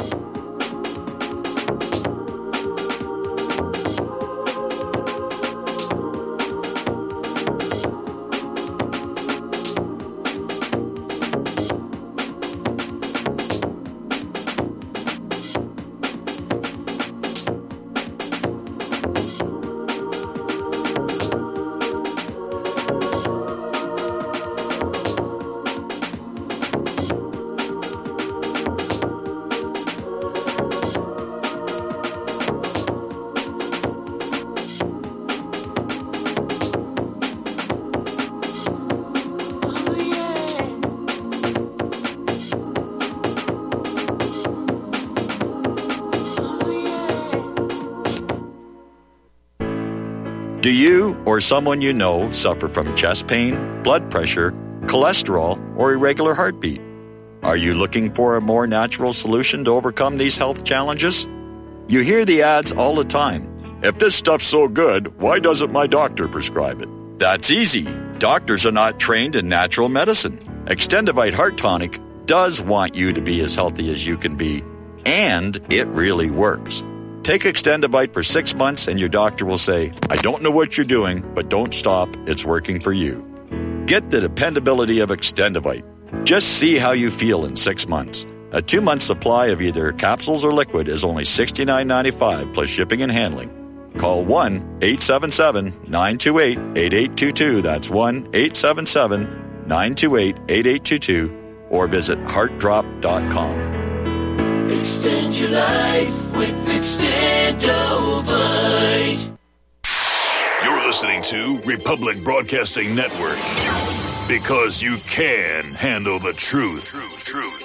Do you or someone you know suffer from chest pain, blood pressure, cholesterol, or irregular heartbeat? Are you looking for a more natural solution to overcome these health challenges? You hear the ads all the time. If this stuff's so good, why doesn't my doctor prescribe it? That's easy. Doctors are not trained in natural medicine. Extendivite Heart Tonic does want you to be as healthy as you can be, and it really works. Take Extendivite for six months and your doctor will say, I don't know what you're doing, but don't stop. It's working for you. Get the dependability of Extendivite. Just see how you feel in six months. A two-month supply of either capsules or liquid is only sixty-nine ninety-five plus shipping and handling. Call one eight seven seven, nine two eight, eight eight two two. That's one eight seven seven, nine two eight, eight eight two two or visit heart drop dot com. Extend your life with Extendovite. listening to Republic Broadcasting Network. Because you can handle the truth. Truth, truth.